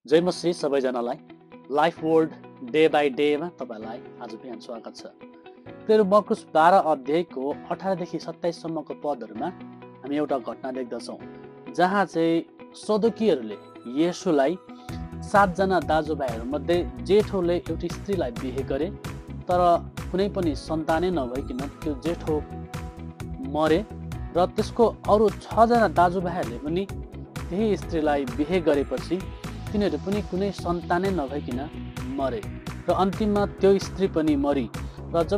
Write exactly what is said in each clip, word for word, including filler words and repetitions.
जय मसी सबैजनालाई life world day by डेमा तपाईँलाई आज बिहान स्वागत छ। प्रेरो मर्कुस बाह्र अध्यायको अठारदेखि सत्ताइससम्मको पदहरूमा हामी एउटा घटना देख्दछौँ जहाँ चाहिँ सदुकीहरूले येशूलाई सातजना दाजुभाइहरूमध्ये जेठोले एउटी स्त्रीलाई बिहे गरे, तर कुनै पनि सन्तानै नभइकन त्यो जेठो मरे र त्यसको अरू छजना दाजुभाइहरूले पनि त्यही स्त्रीलाई बिहे गरेपछि तिनीहरू पनि कुनै सन्तानै नभइकन मरे र अन्तिममा त्यो स्त्री पनि मरी। र जब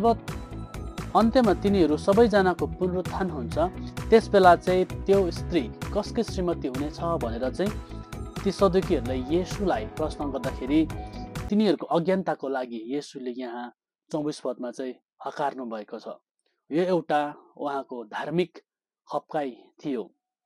अन्त्यमा तिनीहरू सबैजनाको पुनरुत्थान हुन्छ त्यस बेला चाहिँ त्यो स्त्री कसकै श्रीमती हुनेछ भनेर चाहिँ ती सदुकीहरूलाई येशूलाई प्रश्न गर्दाखेरि तिनीहरूको अज्ञानताको लागि येशूले यहाँ चौबिस पदमा चाहिँ हकार्नु भएको छ। यो एउटा उहाँको धार्मिक हप्काइ थियो।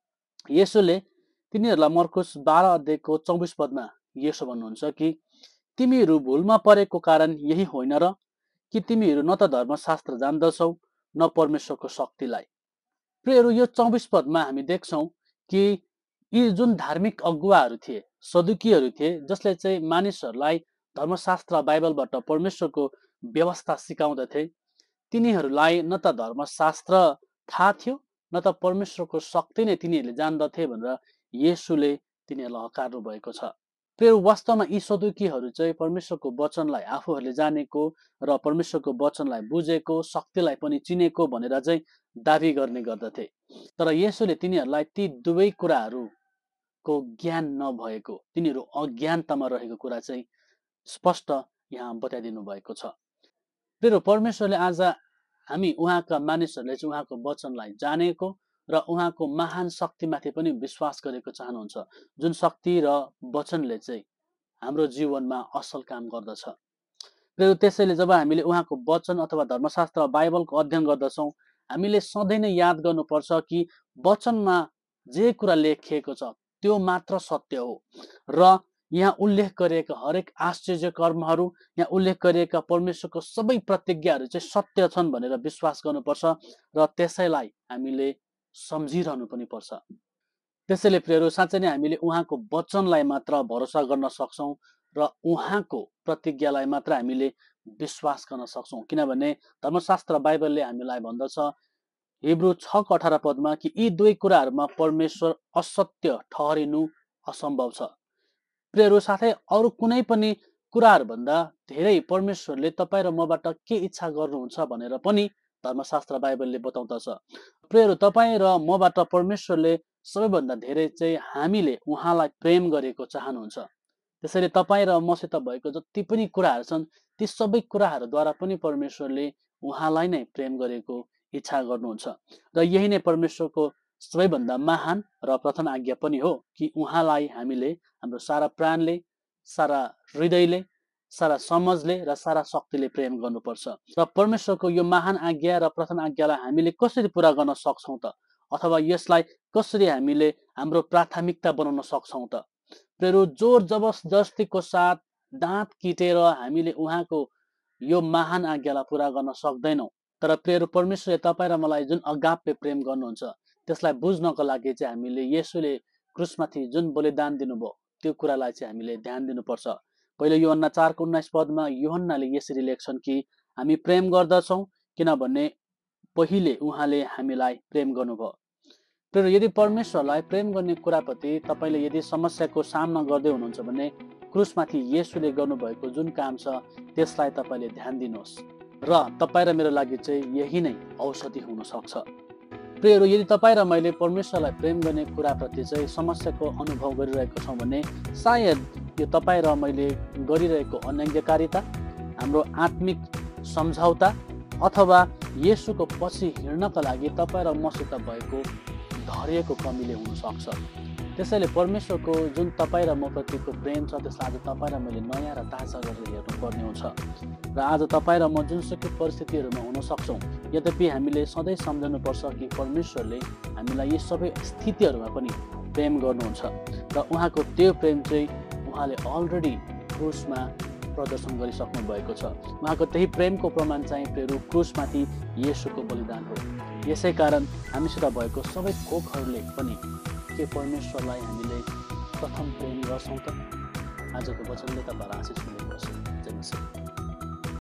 येशूले तिनीहरूलाई मर्कुस बाह्र अध्यायको चौबिस पदमा यसो भन्नुहुन्छ कि तिमीहरू भुलमा परेको कारण यही होइन र कि तिमीहरू न त धर्मशास्त्र जान्दछौ न परमेश्वरको शक्तिलाई। प्रियहरू, यो चौबिस पदमा हामी देख्छौँ कि यी जुन धार्मिक अगुवाहरू थिए, सदुकीहरू थिए, जसले चाहिँ मानिसहरूलाई धर्मशास्त्र बाइबलबाट परमेश्वरको व्यवस्था सिकाउँदथे, तिनीहरूलाई न त धर्मशास्त्र थाहा थियो न त परमेश्वरको शक्ति नै तिनीहरूले जान्दथे भनेर येशूले तिनीहरूलाई हकार्नु भएको छ। प्रिय, वास्तवमा यी सदुकीहरू चाहिँ परमेश्वरको वचनलाई आफूहरूले जानेको र परमेश्वरको वचनलाई बुझेको, शक्तिलाई पनि चिनेको भनेर चाहिँ दाबी गर्ने गर्दथे, तर येशूले तिनीहरूलाई ती दुवै कुराहरूको ज्ञान नभएको, तिनीहरू अज्ञानतामा रहेको कुरा चाहिँ स्पष्ट यहाँ बताइदिनु भएको छ। प्रिय, परमेश्वरले आज हामी उहाँका मानिसहरूले चाहिँ उहाँको वचनलाई जानेको र उहाँको महान शक्तिमाथि पनि विश्वास गरेको चाहनुहुन्छ, जुन शक्ति र वचनले चाहिँ हाम्रो जीवनमा असल काम गर्दछ। प्रिय, त्यसैले जब हामीले उहाँको वचन अथवा धर्मशास्त्र बाइबलको अध्ययन गर्दछौँ, हामीले सधैँ नै याद गर्नुपर्छ कि वचनमा जे कुरा लेखिएको छ त्यो मात्र सत्य हो र यहाँ उल्लेख गरिएका हरेक आश्चर्य कर्महरू, यहाँ उल्लेख गरिएका परमेश्वरको सबै प्रतिज्ञाहरू चाहिँ सत्य छन् भनेर विश्वास गर्नुपर्छ र त्यसैलाई हामीले सम्झिरहनु पनि पर्छ। त्यसैले प्रियहरू, साँच्चै नै हामीले उहाँको वचनलाई मात्र भरोसा गर्न सक्छौँ र उहाँको प्रतिज्ञालाई मात्र हामीले विश्वास गर्न सक्छौँ, किनभने धर्मशास्त्र बाइबलले हामीलाई भन्दछ हिब्रू छको अठार पदमा कि यी दुई कुराहरूमा परमेश्वर असत्य ठहरिनु असम्भव छ। प्रियहरू, साथै अरू कुनै पनि कुराहरूभन्दा धेरै परमेश्वरले तपाईँ र मबाट के इच्छा गर्नुहुन्छ भनेर पनि धर्मशास्त्र बाइबलले बताउँदछ। प्रियहरू, तपाईँ र मबाट परमेश्वरले सबैभन्दा धेरै चाहिँ हामीले उहाँलाई प्रेम गरेको चाहनुहुन्छ। त्यसैले तपाईँ र मसित भएको जति पनि कुराहरू छन् ती सबै कुराहरूद्वारा पनि परमेश्वरले उहाँलाई नै प्रेम गरेको इच्छा गर्नुहुन्छ र यही नै परमेश्वरको सबैभन्दा महान र प्रथम आज्ञा पनि हो कि उहाँलाई हामीले हाम्रो सारा प्राणले, सारा हृदयले, सारा समझले र सारा शक्तिले प्रेम गर्नुपर्छ। र परमेश्वरको यो महान आज्ञा र प्रथम आज्ञालाई हामीले कसरी पुरा गर्न सक्छौँ त, अथवा यसलाई कसरी हामीले हाम्रो प्राथमिकता बनाउन सक्छौँ त? प्रियहरू, जोर जबरजस्तीको साथ दाँत किटेर हामीले उहाँको यो महान आज्ञालाई पुरा गर्न सक्दैनौँ। तर प्रियहरू, परमेश्वरले तपाईँ र मलाई जुन अगाप्य प्रेम गर्नुहुन्छ त्यसलाई बुझ्नको लागि चाहिँ हामीले येशूले क्रुसमाथि जुन बलिदान दिनुभयो त्यो कुरालाई चाहिँ हामीले ध्यान दिनुपर्छ। पहिलो यूहन्ना चारको उन्नाइस पदमा यूहन्नाले यसरी लेख्छन् कि हामी प्रेम गर्दछौँ किनभने पहिले उहाँले हामीलाई प्रेम गर्नुभयो। प्रिय, यदि परमेश्वरलाई प्रेम गर्ने कुराप्रति तपाईँले यदि समस्याको सामना गर्दै हुनुहुन्छ भने क्रुसमाथि येशूले गर्नुभएको जुन काम छ त्यसलाई तपाईँले ध्यान दिनुहोस् र तपाईँ र मेरो लागि चाहिँ यही नै औषधि हुन सक्छ। प्रियहरू, यदि तपाईँ र मैले परमेश्वरलाई प्रेम गर्ने कुराप्रति चाहिँ समस्याको अनुभव गरिरहेको छौँ भने सायद यो तपाईँ र मैले गरिरहेको अनैज्ञकारिता, हाम्रो आत्मिक सम्झौता अथवा येशूको पछि हिँड्नका लागि तपाईँ र मसित भएको धैर्यको कमीले हुन सक्छ। त्यसैले परमेश्वरको जुन तपाईँ र म प्रतिको प्रेम छ त्यसलाई आज तपाईँ र मैले नयाँ र ताजा गरेर हेर्नुपर्ने हुन्छ। र आज तपाईँ र म जुनसुकै परिस्थितिहरूमा हुन सक्छौँ, यद्यपि हामीले सधैँ सम्झनुपर्छ कि परमेश्वरले हामीलाई यी सबै स्थितिहरूमा पनि प्रेम गर्नुहुन्छ र उहाँको त्यो प्रेम चाहिँ उहाँले अलरेडी क्रुसमा प्रदर्शन गरिसक्नु भएको छ। उहाँको त्यही प्रेमको प्रमाण चाहिँ प्रियहरू क्रुसमाथि येशूको बलिदान हो। यसै कारण हामीसित भएको सबै कोखहरूले पनि के परमेश्वरलाई हामीले प्रथम प्रेम गर्छौँ त? आजको वचनले तपाईँलाई आशिष मिलेको होस्। जय मसीह।